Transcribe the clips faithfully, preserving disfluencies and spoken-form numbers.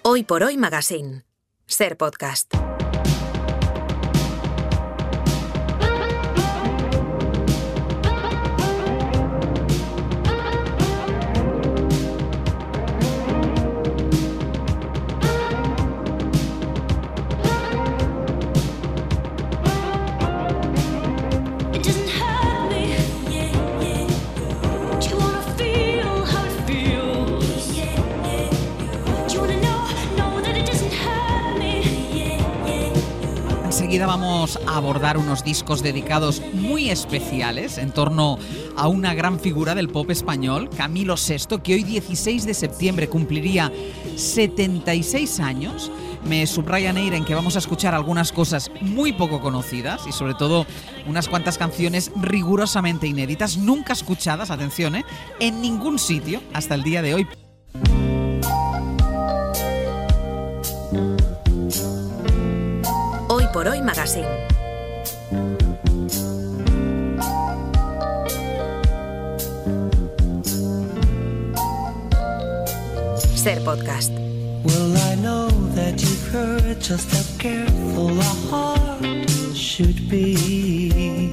Hoy por Hoy Magazine. Ser Podcast. Enseguida vamos a abordar unos discos dedicados muy especiales en torno a una gran figura del pop español, Camilo Sesto, que hoy dieciséis de septiembre cumpliría setenta y seis años. Me subraya Neira en que vamos a escuchar algunas cosas muy poco conocidas y sobre todo unas cuantas canciones rigurosamente inéditas, nunca escuchadas, atención, ¿eh? en ningún sitio hasta el día de hoy. Hoy por Hoy Magazine. Ser Podcast. Well, I know that you've heard just how careful a heart should be.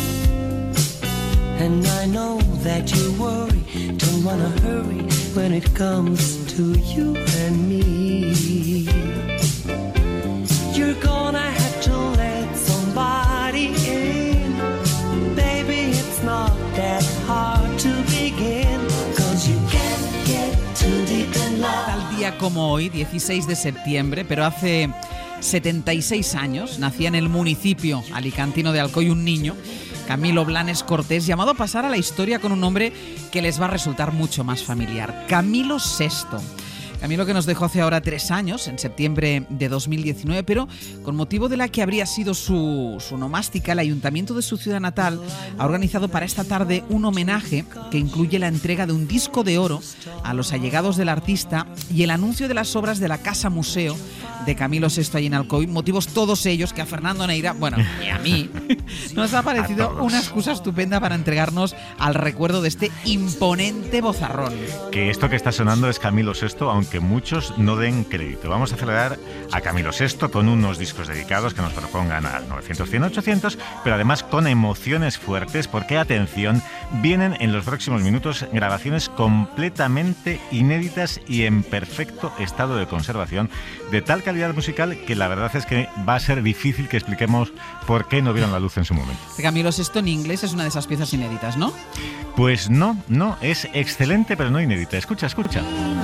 And I know that you worry, don't wanna hurry when it comes to you and me. You're gonna have to let somebody in. Baby, it's not that hard to begin. Cause you can't get too deep in love. Tal día como hoy, dieciséis de septiembre, pero hace setenta y seis años, nacía en el municipio alicantino de Alcoy un niño, Camilo Blanes Cortés, llamado a pasar a la historia con un nombre que les va a resultar mucho más familiar: Camilo Sesto. Camilo, que nos dejó hace ahora tres años, en septiembre de dos mil diecinueve, pero con motivo de la que habría sido su, su nomástica, el ayuntamiento de su ciudad natal ha organizado para esta tarde un homenaje que incluye la entrega de un disco de oro a los allegados del artista y el anuncio de las obras de la Casa Museo de Camilo Sesto allí en Alcoy, motivos todos ellos que a Fernando Neira, bueno, y a mí, nos ha parecido una excusa estupenda para entregarnos al recuerdo de este imponente vozarrón. Que esto que está sonando es Camilo Sesto, aunque muchos no den crédito. Vamos a celebrar a Camilo Sesto con unos discos dedicados que nos propongan al novecientos, cien, ochocientos, pero además con emociones fuertes, porque, atención, vienen en los próximos minutos grabaciones completamente inéditas y en perfecto estado de conservación, de tal calidad musical que la verdad es que va a ser difícil que expliquemos por qué no vieron la luz en su momento. Camilo Sesto en inglés es una de esas piezas inéditas, ¿no? Pues no, no, es excelente pero no inédita. Escucha, escucha.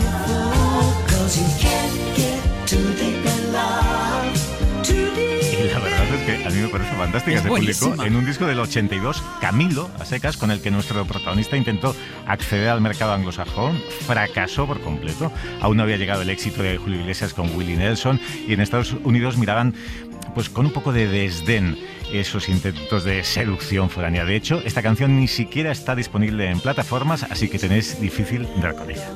Y la verdad es que a mí me parece fantástica. Es se publicó buenísima. en un disco del ochenta y dos, Camilo, a secas, con el que nuestro protagonista intentó acceder al mercado anglosajón. Fracasó por completo. Aún no había llegado el éxito de Julio Iglesias con Willie Nelson, y en Estados Unidos miraban pues con un poco de desdén esos intentos de seducción foránea. De hecho, esta canción ni siquiera está disponible en plataformas, así que tenéis difícil dar con ella.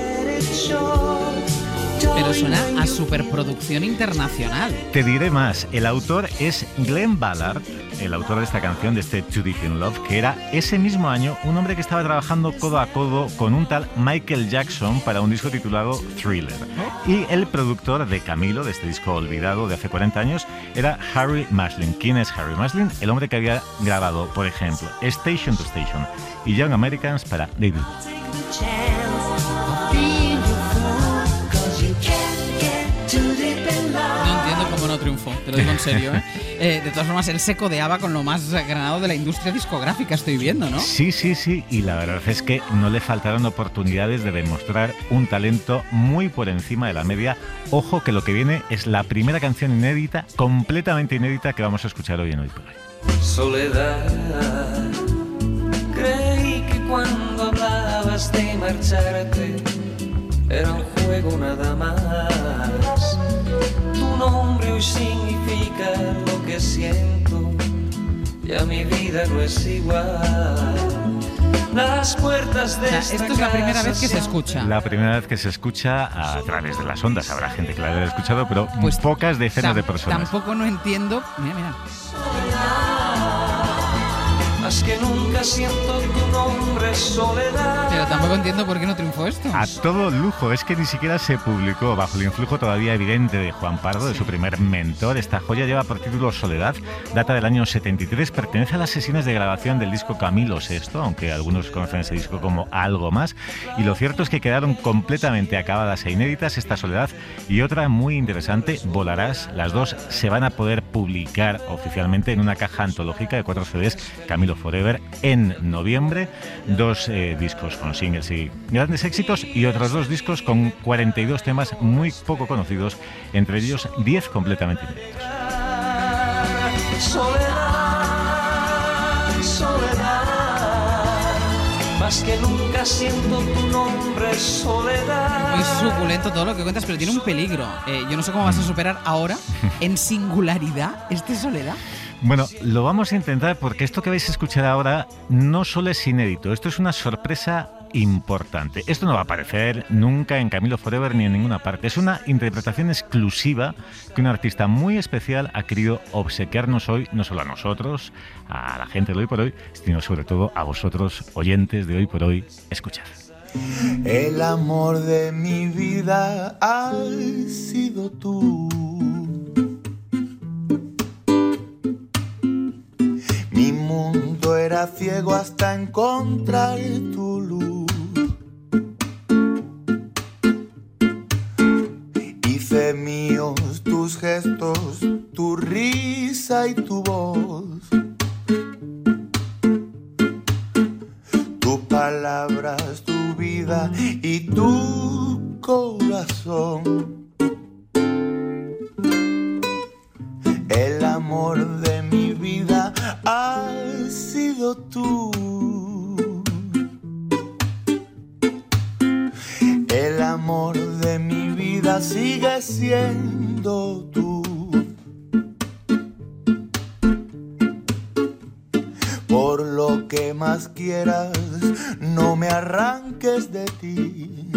Pero suena a superproducción internacional. Te diré más, el autor es Glenn Ballard, el autor de esta canción, de este Too Deep in Love, que era ese mismo año un hombre que estaba trabajando codo a codo con un tal Michael Jackson para un disco titulado Thriller. Y el productor de Camilo, de este disco olvidado de hace cuarenta años, era Harry Maslin. ¿Quién es Harry Maslin? El hombre que había grabado, por ejemplo, Station to Station y Young Americans para David. No triunfó, te lo digo en serio, ¿eh? Eh, de todas formas, él se codeaba con lo más granado de la industria discográfica, estoy viendo, ¿no? Sí, sí, sí, y la verdad es que no le faltaron oportunidades de demostrar un talento muy por encima de la media. Ojo que lo que viene es la primera canción inédita, completamente inédita, que vamos a escuchar hoy en Hoy por Hoy. Soledad, creí que cuando hablabas de marcharte era un juego nada más. Tu nombre hoy significa lo que siento, ya mi vida no es igual. Las puertas de o sea, esto es la primera vez que se escucha. La primera vez que se escucha a través de las ondas. Habrá gente que la haya escuchado, pero pues pocas decenas tam- de personas. Tampoco no entiendo. Mira, mira. más que nunca siento tu nombre, soledad. Pero tampoco entiendo por qué no triunfó esto. A todo lujo, es que ni siquiera se publicó bajo el influjo todavía evidente de Juan Pardo, de su primer mentor. Esta joya lleva por título Soledad, data del año setenta y tres, pertenece a las sesiones de grabación del disco Camilo sexto, aunque algunos conocen ese disco como Algo Más, y lo cierto es que quedaron completamente acabadas e inéditas esta Soledad y otra muy interesante, Volarás. Las dos se van a poder publicar oficialmente en una caja antológica de cuatro C Ds, Camilo Forever, en noviembre. Dos eh, discos con singles y grandes éxitos y otros dos discos con cuarenta y dos temas muy poco conocidos, entre ellos diez completamente inéditos. Soledad, soledad, más que nunca siento tu nombre, soledad. Muy suculento todo lo que cuentas, pero tiene un peligro. Eh, yo no sé cómo vas a superar ahora, en singularidad, este Soledad. Bueno, lo vamos a intentar porque esto que vais a escuchar ahora no solo es inédito, esto es una sorpresa importante. Esto no va a aparecer nunca en Camilo Forever ni en ninguna parte. Es una interpretación exclusiva que un artista muy especial ha querido obsequiarnos hoy, no solo a nosotros, a la gente de Hoy por Hoy, sino sobre todo a vosotros, oyentes de Hoy por Hoy. Escuchad. El amor de mi vida has sido tú. Mi mundo era ciego hasta encontrar tu luz. Hice míos tus gestos, tu risa y tu voz. Tus palabras, tu vida y tu corazón. El amor de mi vida has sido tú. El amor de mi vida sigue siendo tú. Por lo que más quieras, no me arranques de ti.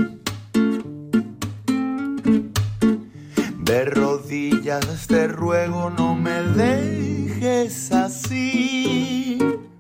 De rodillas te ruego, no me dejes así.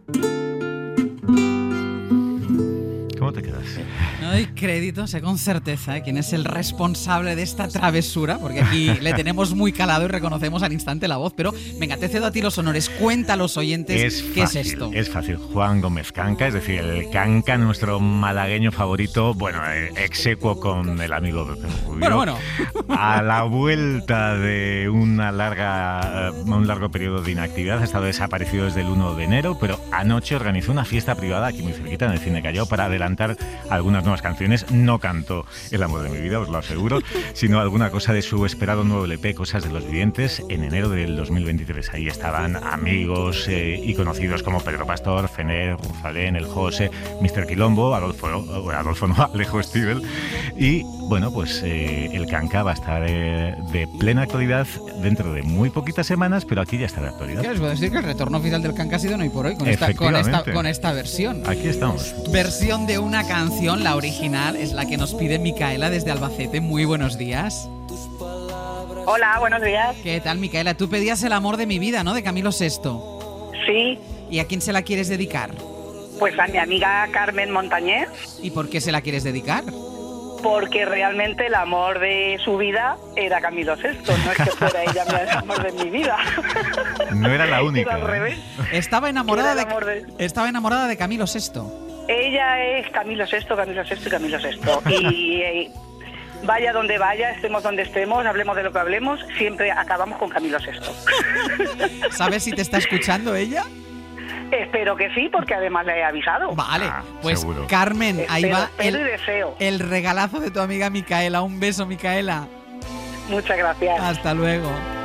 ¿Cómo te quedas? No doy crédito, sé con certeza ¿eh? quién es el responsable de esta travesura, porque aquí le tenemos muy calado y reconocemos al instante la voz, pero venga, te cedo a ti los honores, cuenta a los oyentes es qué fácil, es esto. Es fácil, Juan Gómez Canca, es decir, el Canca, nuestro malagueño favorito, bueno, eh, execuo con el amigo Pepe Rubio. Bueno, bueno. A la vuelta de una larga, uh, un largo periodo de inactividad, ha estado desaparecido desde el uno de enero, pero anoche organizó una fiesta privada aquí muy cerquita, en el Cine Callao, para adelantar algunas nuevas canciones. No cantó El amor de mi vida, os lo aseguro, sino alguna cosa de su esperado nuevo L P, Cosas de los Vivientes, en enero del dos mil veintitrés. Ahí estaban amigos eh, y conocidos como Pedro Pastor, Fener, Rosalén, El José, mister Quilombo, Adolfo, eh, Adolfo no, Alejo Stivel. Y bueno, pues eh, el Canca va a estar eh, de plena actualidad dentro de muy poquitas semanas, pero aquí ya está de actualidad. ¿Qué os voy a decir? Que el retorno oficial del Canca ha sido Hoy por Hoy, con esta, con esta, con esta versión. Aquí estamos. Versión de una canción, la original, es la que nos pide Micaela desde Albacete. Muy buenos días. Hola, buenos días. ¿Qué tal, Micaela? Tú pedías El amor de mi vida, ¿no? De Camilo sexto. Sí. ¿Y a quién se la quieres dedicar? Pues a mi amiga Carmen Montañés. ¿Y por qué se la quieres dedicar? Porque realmente el amor de su vida era Camilo sexto, no es que fuera ella el amor de mi vida. No era la única. Era al revés. Estaba enamorada Era el amor de, de- estaba enamorada de Camilo sexto. Ella es Camilo sexto, Camilo sexto y Camilo sexto. Y eh, vaya donde vaya, estemos donde estemos, hablemos de lo que hablemos, siempre acabamos con Camilo sexto. ¿Sabes si te está escuchando ella? Espero que sí, porque además le he avisado. Vale, Ah, pues seguro. Carmen, ahí Espero, va espero el, y deseo. el regalazo de tu amiga Micaela. Un beso, Micaela. Muchas gracias. Hasta luego.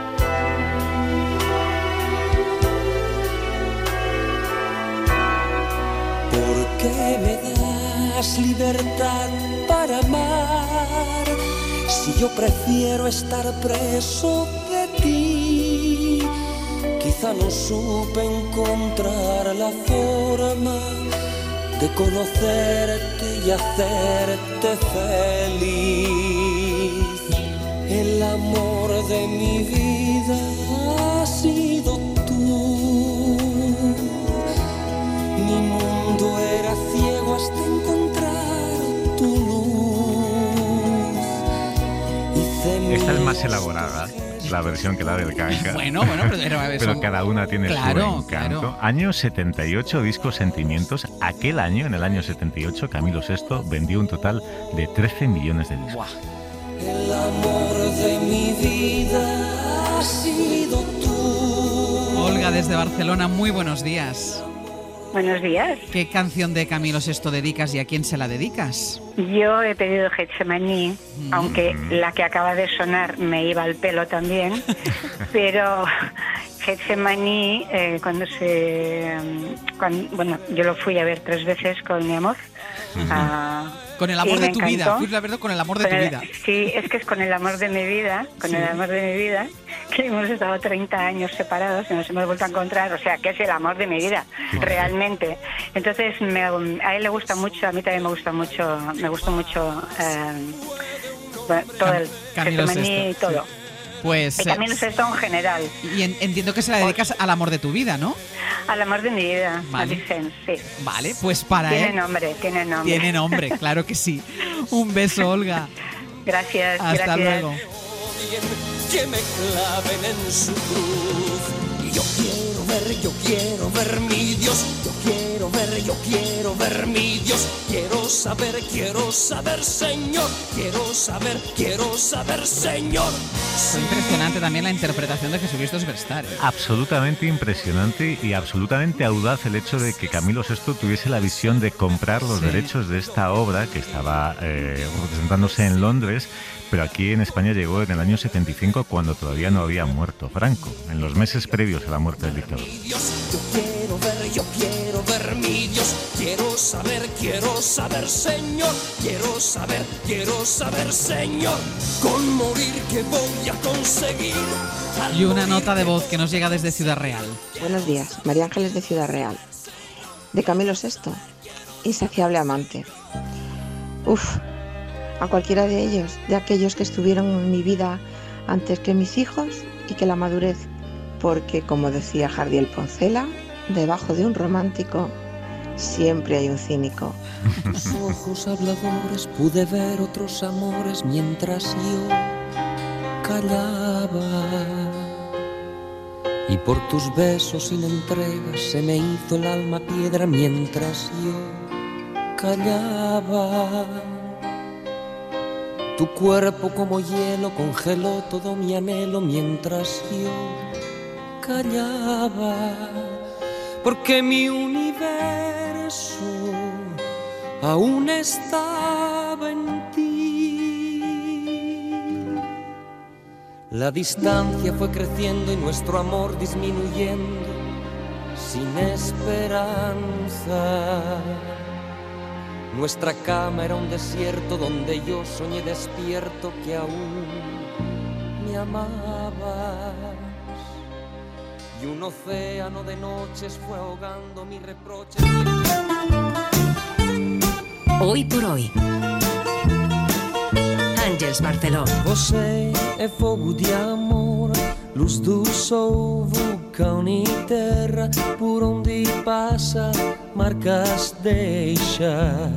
¿Por qué me das libertad para amar si yo prefiero estar preso de ti? Quizá no supe encontrar la forma de conocerte y hacerte feliz. El amor de mi vida ha sido tú. Esta es más elaborada, la versión que la del Canca. Bueno, bueno, pero, pero, pero cada una tiene claro, su encanto. Claro. Año setenta y ocho, disco Sentimientos. Aquel año, en el año setenta y ocho, Camilo sexto vendió un total de trece millones de discos. Wow. El amor de mi vida ha sido tú. Olga, desde Barcelona, muy buenos días. Buenos días. ¿Qué canción de Camilo sexto dedicas y a quién se la dedicas? Yo he pedido Getsemaní, Mm. aunque la que acaba de sonar me iba al pelo también, pero Getsemaní, eh, cuando se... Cuando, bueno, yo lo fui a ver tres veces con mi amor. Mm. a, Con el amor y de me tu encantó. vida, fuiste a verlo con el amor de Con tu el- vida. Sí, es que es con el amor de mi vida, con Sí. el amor de mi vida, que hemos estado treinta años separados y nos hemos vuelto a encontrar, o sea, que es el amor de mi vida, realmente. Entonces, me- a él le gusta mucho, a mí también me gusta mucho, me gustó mucho eh, bueno, todo Cam- el Camilo Getsemaní y Sesto, todo. Pues... Y eh, Camilo Sesto en general, y en- entiendo que se la dedicas al amor de tu vida, ¿no? al amor de mi vida, Vale. a Vicent, sí. Vale, pues para Tiene él... nombre, tiene nombre. Tiene nombre, claro que sí. Un beso, Olga. Gracias, Hasta gracias. luego. Que me claven en su cruz. Y yo quiero ver, yo quiero ver mi Dios. Yo quiero ver, yo quiero ver mi Dios. Quiero saber, quiero saber, Señor. Quiero saber, quiero saber, Señor. Fue impresionante también la interpretación de Jesucristo Superstar. ¿eh? Absolutamente impresionante y absolutamente audaz el hecho de que Camilo sexto tuviese la visión de comprar los Sí. derechos de esta obra que estaba eh, representándose en Londres, pero aquí en España llegó en el año setenta y cinco, cuando todavía no había muerto Franco, en los meses previos a la muerte del dictador. Dios, yo quiero ver, yo quiero ver mi Dios. Quiero saber, quiero saber, Señor. Quiero saber, quiero saber, Señor. Con morir que voy a conseguir. Al Y una morir nota de que voz que nos llega desde Ciudad Real. Buenos días, María Ángeles de Ciudad Real. De Camilo sexto, Insaciable amante. Uf, a cualquiera de ellos, de aquellos que estuvieron en mi vida antes que mis hijos y que la madurez, porque como decía Jardiel Poncela, debajo de un romántico siempre hay un cínico. tus ojos habladores pude ver otros amores mientras yo callaba. Y por tus besos sin entrega se me hizo el alma piedra mientras yo callaba. Tu cuerpo como hielo congeló todo mi anhelo mientras yo callaba. Porque mi universo aún estaba en ti. La distancia fue creciendo y nuestro amor disminuyendo sin esperanza. Nuestra cama era un desierto donde yo soñé despierto que aún me amabas. Y un océano de noches fue ahogando mis reproches. Hoy por hoy. Àngels Barceló. Você é fogo de amor, luz do sol, vulcão e terra, por onde passa, marcas deixa.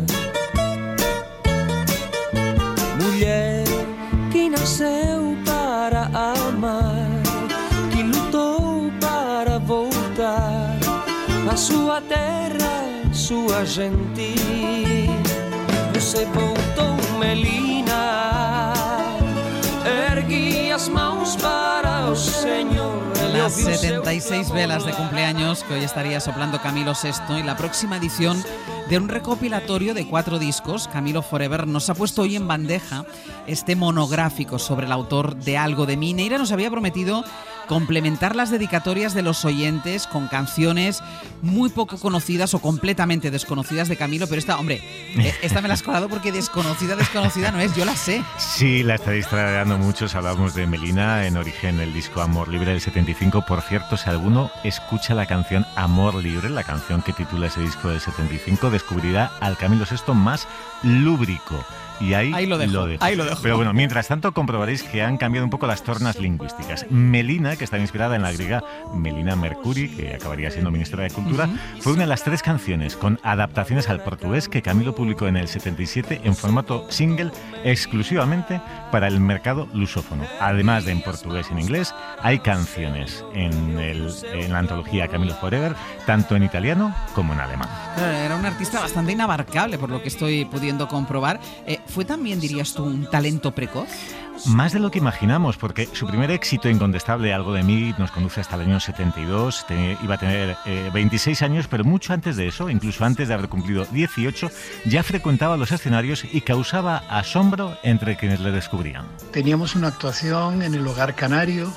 Mulher que nasceu para amar, que lutou para voltar a sua terra, sua gente. Você voltou, Melina, ergui as mãos para o Señor. Ele Las ouviu seu setenta y seis clamor. velas de cumpleaños que hoy estaría soplando Camilo sexto y la próxima edición de un recopilatorio de cuatro discos, Camilo Forever, nos ha puesto hoy en bandeja este monográfico sobre el autor de Algo de mí. Neira nos había prometido complementar las dedicatorias de los oyentes con canciones muy poco conocidas o completamente desconocidas de Camilo, pero esta, hombre, eh, esta me la has colado porque desconocida, desconocida no es, yo la sé. Sí, la estáis tradeando muchos. Hablamos de Melina, en origen el disco Amor Libre del setenta y cinco. Por cierto, si alguno escucha la canción Amor Libre, la canción que titula ese disco del setenta y cinco, descubrirá al Camilo sexto más lúbrico. y ahí, ahí, lo, dejo, lo dejo. ahí lo dejo. Pero bueno, mientras tanto comprobaréis que han cambiado un poco las tornas lingüísticas. Melina, que estaba inspirada en la griega Melina Mercuri, que acabaría siendo ministra de Cultura, uh-huh. fue una de las tres canciones con adaptaciones al portugués que Camilo publicó en el setenta y siete en formato single exclusivamente para el mercado lusófono. Además de en portugués y en inglés, hay canciones en, el, en la antología Camilo Forever, tanto en italiano como en alemán. Era un artista bastante inabarcable, por lo que estoy pudiendo comprobar. Eh, ¿Fue también, dirías tú, un talento precoz? Más de lo que imaginamos, porque su primer éxito incontestable, Algo de mí, nos conduce hasta el año setenta y dos. Ten, iba a tener eh, veintiséis años, pero mucho antes de eso, incluso antes de haber cumplido dieciocho, ya frecuentaba los escenarios y causaba asombro entre quienes le descubrían. Teníamos una actuación en el Hogar Canario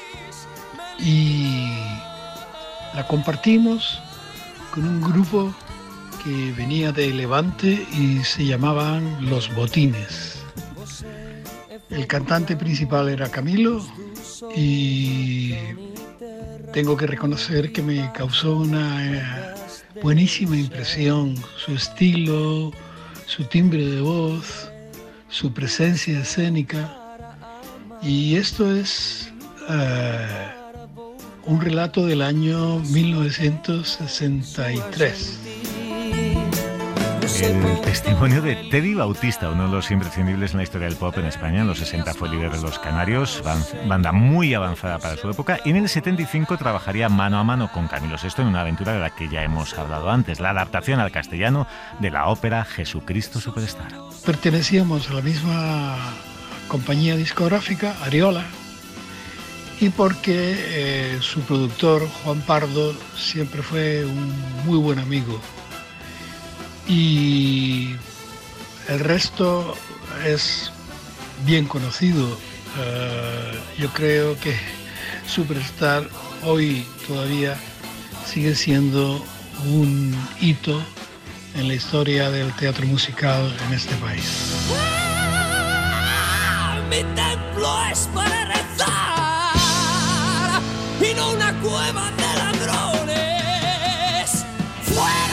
y la compartimos con un grupo que venía de Levante y se llamaban Los Botines. El cantante principal era Camilo y tengo que reconocer que me causó una eh, buenísima impresión su estilo, su timbre de voz, su presencia escénica. Y esto es eh, un relato del año mil novecientos sesenta y tres. El testimonio de Teddy Bautista, uno de los imprescindibles en la historia del pop en España. En los sesenta fue líder de Los Canarios, banda muy avanzada para su época, y en el setenta y cinco trabajaría mano a mano con Camilo sexto en una aventura de la que ya hemos hablado antes, la adaptación al castellano de la ópera Jesucristo Superstar. Pertenecíamos a la misma compañía discográfica, Ariola, y porque eh, su productor, Juan Pardo, siempre fue un muy buen amigo. Y el resto es bien conocido. Uh, yo creo que Superstar hoy todavía sigue siendo un hito en la historia del teatro musical en este país. Mi templo es para rezar y no una cueva de ladrones. ¡Fuera!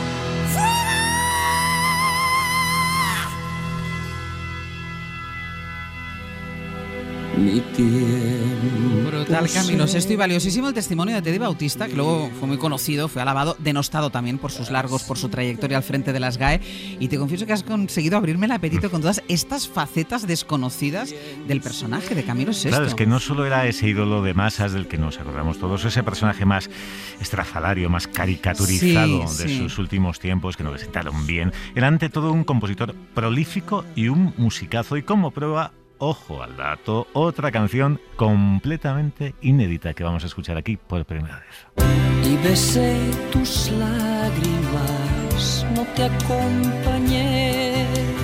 Mi tiempo. Brutal, Camilo Sesto, y valiosísimo el testimonio de Teddy Bautista, que luego fue muy conocido, fue alabado, denostado también por sus largos, por su trayectoria al frente de las G A E. Y te confieso que has conseguido abrirme el apetito con todas estas facetas desconocidas del personaje de Camilo Sesto. Claro, es que no solo era ese ídolo de masas del que nos acordamos todos, ese personaje más estrafalario, más caricaturizado sí, de sí. sus últimos tiempos, que no le sentaron bien. Era ante todo un compositor prolífico y un musicazo, y como prueba, ojo al dato, otra canción completamente inédita que vamos a escuchar aquí por primera vez. Y besé tus lágrimas, no te acompañé.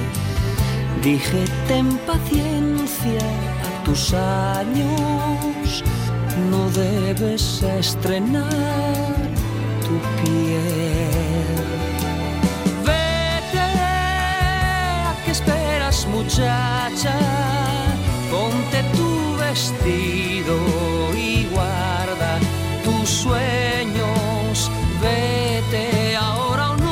Dije, ten paciencia a tus años, no debes estrenar tu piel. Vete, ¿a qué esperas, muchacha? Ponte tu vestido y guarda tus sueños. Vete ahora o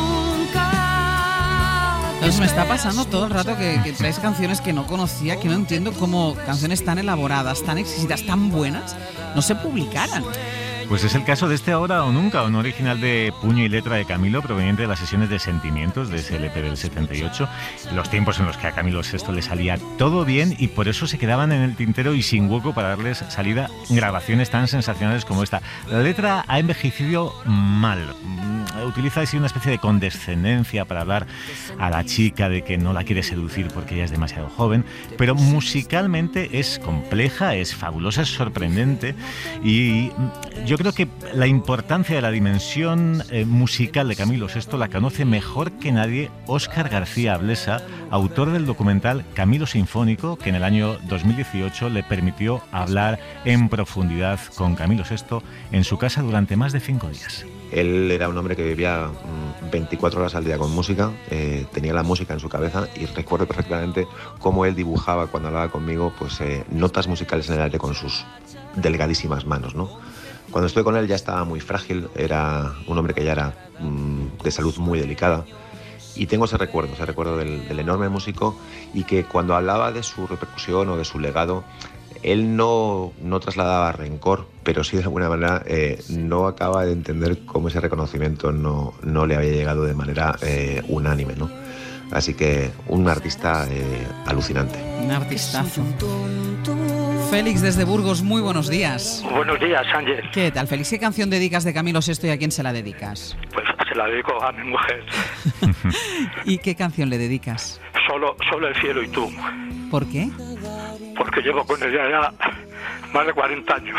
nunca. Entonces me está pasando todo el rato que, que traes canciones que no conocía, que no entiendo cómo canciones tan elaboradas, tan exquisitas, tan buenas, no se publicaran. Pues es el caso de este Ahora o Nunca, un original de puño y letra de Camilo, proveniente de las sesiones de Sentimientos de ese L P del setenta y ocho, los tiempos en los que a Camilo Sesto le salía todo bien y por eso se quedaban en el tintero y sin hueco para darles salida grabaciones tan sensacionales como esta. La letra ha envejecido mal, utiliza así una especie de condescendencia para hablar a la chica de que no la quiere seducir porque ella es demasiado joven, pero musicalmente es compleja, es fabulosa, es sorprendente, y yo creo que la importancia de la dimensión eh, musical de Camilo Sesto la conoce mejor que nadie Óscar García Blesa, autor del documental Camilo Sinfónico, que en el año dos mil dieciocho le permitió hablar en profundidad con Camilo Sesto en su casa durante más de cinco días. Él era un hombre que vivía veinticuatro horas al día con música, eh, tenía la música en su cabeza y recuerdo perfectamente cómo él dibujaba cuando hablaba conmigo pues, eh, notas musicales en el aire con sus delgadísimas manos, ¿no? Cuando estuve con él ya estaba muy frágil, era un hombre que ya era mmm, de salud muy delicada y tengo ese recuerdo, ese recuerdo del, del enorme músico, y que cuando hablaba de su repercusión o de su legado, él no, no trasladaba rencor, pero sí de alguna manera eh, no acaba de entender cómo ese reconocimiento no, no le había llegado de manera eh, unánime, ¿no? Así que un artista eh, alucinante. Un artistazo. Félix desde Burgos, muy buenos días. Buenos días, Ángel. ¿Qué tal, Félix? ¿Qué canción dedicas de Camilo Sesto y a quién se la dedicas? Pues se la dedico a mi mujer. ¿Y qué canción le dedicas? Solo, solo el cielo y tú. ¿Por qué? Porque llevo con ella ya más de cuarenta años.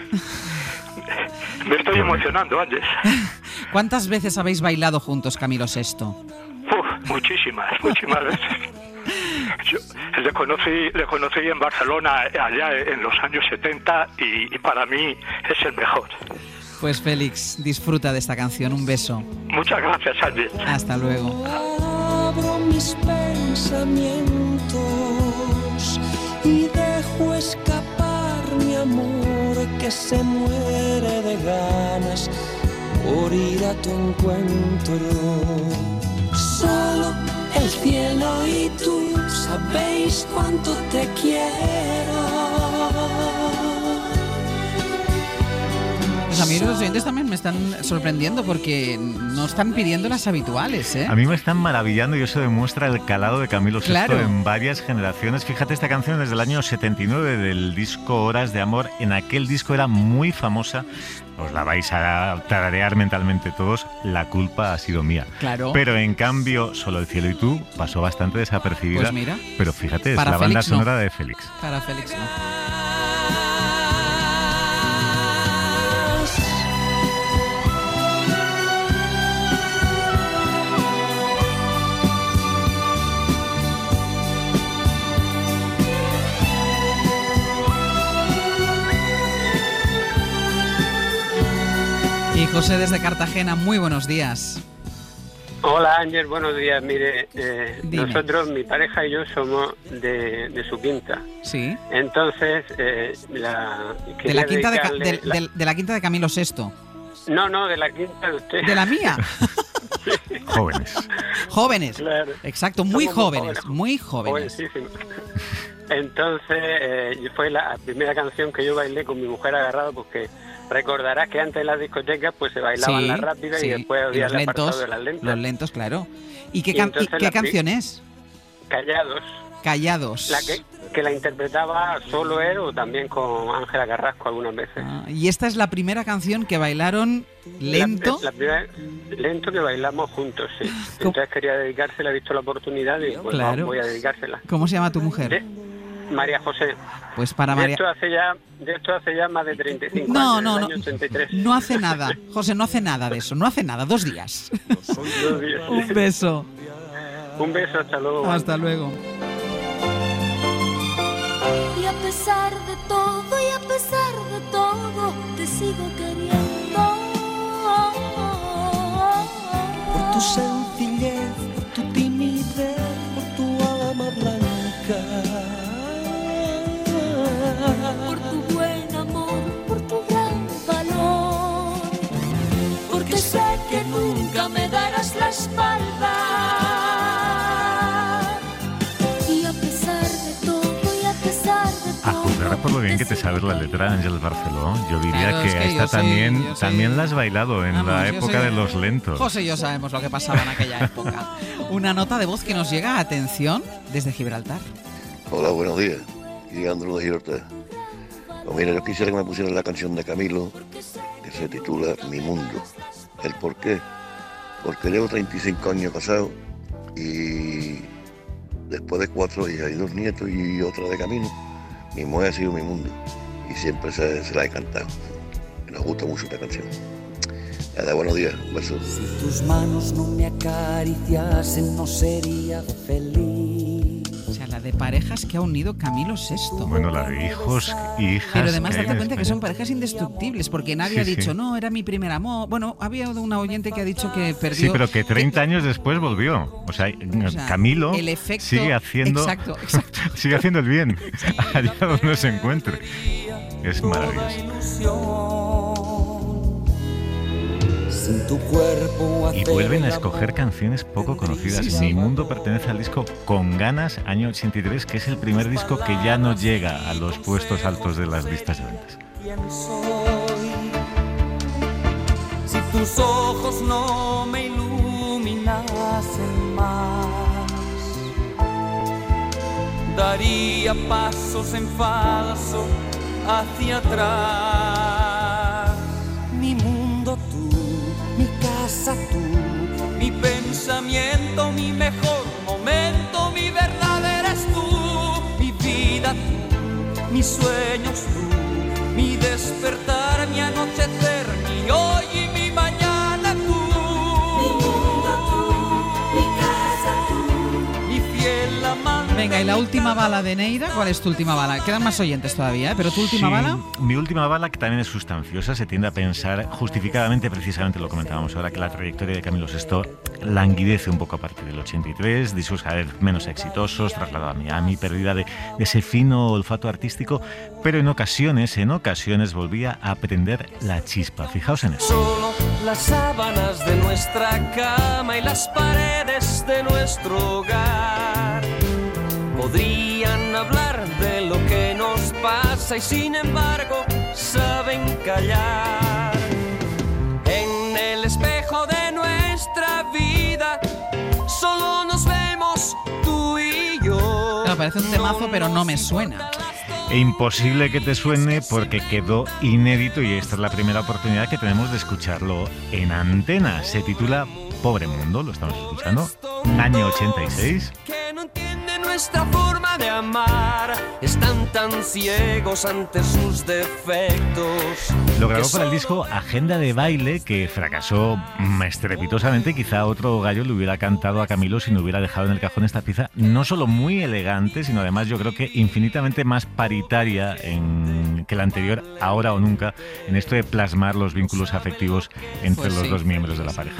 Me estoy emocionando, Ángel. ¿Cuántas veces habéis bailado juntos, Camilo Sesto? Uf, muchísimas, muchísimas veces. Yo le conocí, le conocí en Barcelona allá en los años setenta y, y para mí es el mejor. Pues Félix, disfruta de esta canción. Un beso. Muchas gracias, Ángel. Hasta luego. Abro mis pensamientos y dejo escapar mi amor que se muere de ganas por ir a tu encuentro. Solo el cielo y tú sabéis cuánto te quiero. Pues a mí los oyentes también me están sorprendiendo porque no están pidiendo las habituales, ¿eh? A mí me están maravillando y eso demuestra el calado de Camilo Sesto Claro. en varias generaciones. Fíjate, esta canción es del año setenta y nueve del disco Horas de Amor. En aquel disco era muy famosa. Os la vais a tararear mentalmente todos. La culpa ha sido mía. Claro. Pero en cambio, Solo el cielo y tú pasó bastante desapercibida. Pues mira. Pero fíjate, es Para la banda Félix, no. sonora de Félix. Para Félix, no. Y José desde Cartagena, muy buenos días. Hola Ángel, buenos días. Mire, eh, Dime. nosotros, mi pareja y yo somos de, de su quinta. Sí. Entonces, eh, la, De la, quinta de, Ca- dedicarle de, la- de- de la quinta de Camilo Sesto. No, no, de la quinta de usted. ¿De la mía? Jóvenes. Jóvenes. Claro. Exacto, muy Somos jóvenes, muy jóvenes. Jovencísimos. Entonces, eh, fue la primera canción que yo bailé con mi mujer agarrado, porque recordarás que antes en las discotecas pues se bailaban Sí, las rápidas sí. y después Y había los el apartado lentos, de las lentas. los lentos, claro. ¿Y qué, Y can- y entonces qué la pri- canción es? Callados. Callados. La que, que la interpretaba solo él o también con Ángela Carrasco algunas veces. Ah, y esta es la primera canción que bailaron lento. La, la primera, lento que bailamos juntos, sí. Entonces quería dedicársela, he visto la oportunidad y pues Claro. voy a dedicársela. ¿Cómo se llama tu mujer? De María José. Pues para De María. esto hace ya, de esto hace ya más de treinta y cinco No, años, no, del no. año ochenta y tres. No hace nada. José, no hace nada de eso. No hace nada. Dos días. Dos días. Un beso. Un beso, hasta luego. Hasta luego. Y a pesar de todo, y a pesar de todo, te sigo queriendo. Por tu sencillez, por tu timidez, por tu alma blanca, Por tu buen amor, por tu gran valor. Porque sé que nunca me darás la espalda. Y a pesar de todo, y a pesar de A todo. juzgar por lo bien que te sabes la letra, Ángel Barceló, yo diría Claro, que, es que a esta yo soy- también, yo soy- también la has bailado en Vamos, la yo época soy- de los lentos. José y yo sabemos lo que pasaba en aquella época. Una nota de voz que nos llega, atención, desde Gibraltar. Hola, buenos días. Y Andrew de Gibraltar. Pues mira, yo quisiera que me pusieran la canción de Camilo, que se titula Mi Mundo. ¿El por qué? Porque llevo treinta y cinco años casado y después de cuatro hijas y dos nietos y otra de camino, mi mujer ha sido mi mundo y siempre se, se la he cantado. Nos gusta mucho esta canción. Nada, buenos días, un beso. Si tus manos no me acariciasen, no sería feliz. O sea, la de parejas que ha unido Camilo Sesto. Bueno, la de hijos y hijas. Pero además que hay date en cuenta que España. son parejas indestructibles, porque nadie Sí, ha dicho, sí. no, era mi primer amor. Bueno, había una oyente que ha dicho que perdió... Sí, pero que treinta años después volvió. O sea, O sea, Camilo el efecto- sigue haciendo Exacto, exacto. sigue haciendo el bien allá donde se encuentre. Es maravilloso. Si sin tu cuerpo. Y vuelven a escoger canciones poco conocidas. Sí, sí. Mi Mundo pertenece al disco Con Ganas, año ochenta y tres, que es el primer disco que ya no llega a los puestos altos de las listas de ventas. ¿Quién soy? Si tus ojos no me iluminasen más, daría pasos en falso hacia atrás. Mi mundo tú, mi casa tú, mi pensamiento, mi mejor momento, mi verdad eres tú, mi vida tú, mis sueños tú, mi despertar, mi anochecer, mi hoy y mi mañana tú. Mi mundo tú, mi casa tú, mi fiel amante. Venga, y la última bala de Neira, ¿cuál es tu última bala? Quedan más oyentes todavía, ¿eh? Pero tu última sí, bala. Mi última bala, que también es sustanciosa, se tiende a pensar justificadamente, precisamente lo comentábamos ahora, que la trayectoria de Camilo Sesto languidece un poco a partir del ochenta y tres, discos cada vez menos exitosos, trasladado a Miami, pérdida de, de ese fino olfato artístico, pero en ocasiones, en ocasiones volvía a prender la chispa. Fijaos en eso. Solo las sábanas de nuestra cama y las paredes de nuestro hogar podrían hablar de lo que nos pasa y sin embargo saben callar. En el espejo de nuestra vida solo nos vemos tú y yo. Claro, parece un temazo, pero no me suena. E imposible que te suene porque quedó inédito y esta es la primera oportunidad que tenemos de escucharlo en antena. Se titula Pobre Mundo, lo estamos escuchando, año ochenta y seis. Que no entiende nuestra forma de amar, están tan ciegos ante sus defectos. Lo grabó para el disco Agenda de Baile, que fracasó estrepitosamente. Quizá otro gallo le hubiera cantado a Camilo si no hubiera dejado en el cajón esta pieza, no solo muy elegante, sino además yo creo que infinitamente más paritaria en, que la anterior, Ahora o Nunca, en esto de plasmar los vínculos afectivos entre pues los sí. dos miembros de la pareja.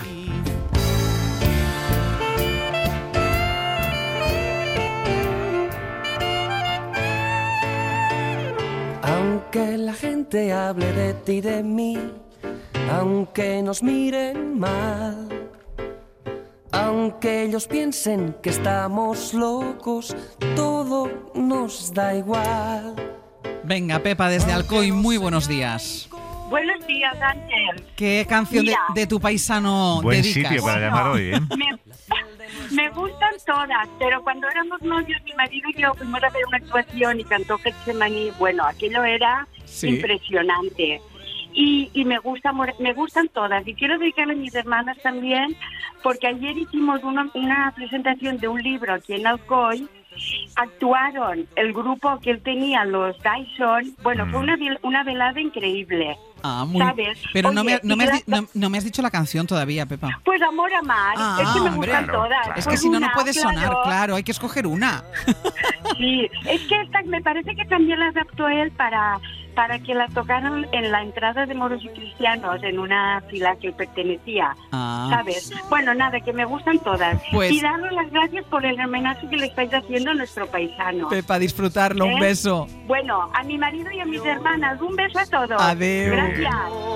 Aunque la gente hable de ti y de mí, aunque nos miren mal, aunque ellos piensen que estamos locos, todo nos da igual. Venga, Pepa, desde Alcoy, muy buenos días. Buenos días, Ángel. ¿Qué canción de, de tu paisano Buen dedicas? Buen sitio para llamar hoy, ¿eh? Me, me gustan todas, pero cuando éramos novios, mi marido y yo fuimos a ver una actuación y cantó Getsemaní. Bueno, aquello era sí. impresionante. Y, y me, gusta, me gustan todas. Y quiero dedicarle a mis hermanas también, porque ayer hicimos una, una presentación de un libro aquí en Alcoy. Actuaron el grupo que él tenía, los Dyson. Bueno, mm. fue una, una velada increíble. Ah, muy... ¿Sabes? Pero Oye, no, me, no, me has, la... no, no me has dicho la canción todavía, Pepa. Pues Amor a Mar. Ah, es que me hombre, gustan claro, todas. claro. Es pues que si no, una, no puede claro. sonar, claro, hay que escoger una. Sí, es que esta, me parece que también la adaptó él para, para que la tocaran en la entrada de Moros y Cristianos, en una fila que él pertenecía, ah. ¿sabes? Bueno, nada, que me gustan todas. Pues... Y daros las gracias por el homenaje que le estáis haciendo a nuestro paisano. Pepa, disfrutarlo, ¿Eh? Un beso. Bueno, a mi marido y a mis hermanas, un beso a todos. Adiós. Gracias.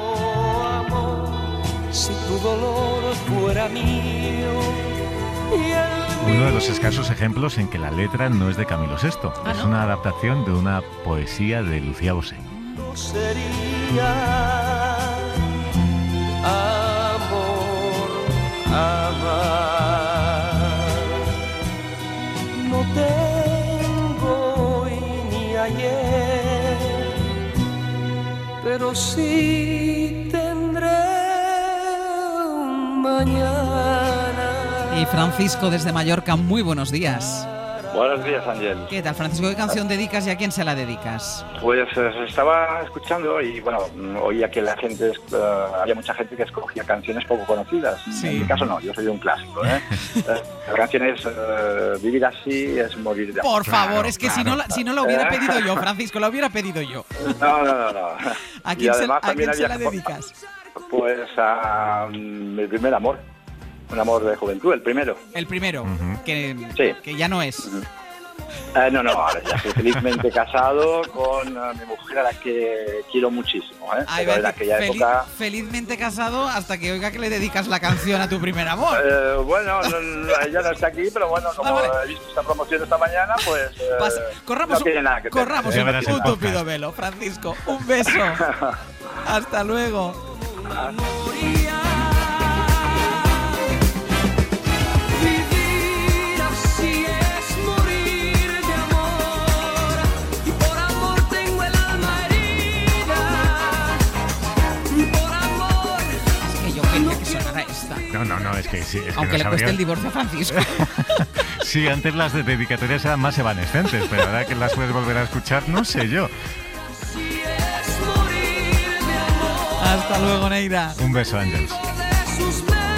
Si tu dolor fuera mío y el Uno de los escasos ejemplos en que la letra no es de Camilo Sesto. ¿Ah, es no? una adaptación de una poesía de Lucía Bosé. no sería amor, amar. No tengo hoy ni ayer, pero sí tendré un mañana. Y Francisco desde Mallorca, muy buenos días. Buenos días, Ángel. ¿Qué tal, Francisco? ¿Qué canción dedicas y a quién se la dedicas? Pues eh, estaba escuchando y, bueno, oía que la gente, uh, había mucha gente que escogía canciones poco conocidas. Sí. En mi caso no, yo soy un clásico, ¿eh? La canción es uh, Vivir así es morir de amor. Por favor, Claro, es que claro. si no, la, si no lo hubiera pedido yo, Francisco, lo hubiera pedido yo. No, no, no, no. ¿A Y quién, se, además ¿a también quién se había la que- dedicas? Pues a um, mi primer amor, un amor de juventud, el primero. El primero, Ujú. que, Sí. que ya no es. Eh, no, no, ahora ya estoy felizmente casado con uh, mi mujer, a la que quiero muchísimo, ¿eh? Ay, Pero en va, aquella fel- época... Felizmente casado hasta que oiga que le dedicas la canción a tu primer amor. Eh, bueno, no, no, ella no está aquí, pero bueno, como Ah, vale. he visto esta promoción esta mañana, pues eh, Pasa- corramos no tiene nada que un, corramos tener. un, un tupido velo, Francisco. Un beso. Hasta luego. Vivir así es morir de amor, y por amor tengo el alma herida. Por amor. Es que yo quería que sonara esta. No, no, no, es que sí. Es que Aunque no le cueste sabría- el divorcio a Francisco. Sí, antes las de dedicatorias eran más evanescentes, pero ahora que las puedes volver a escuchar, no sé yo. Hasta luego, Neida. Un beso, Ángels. De sus besos.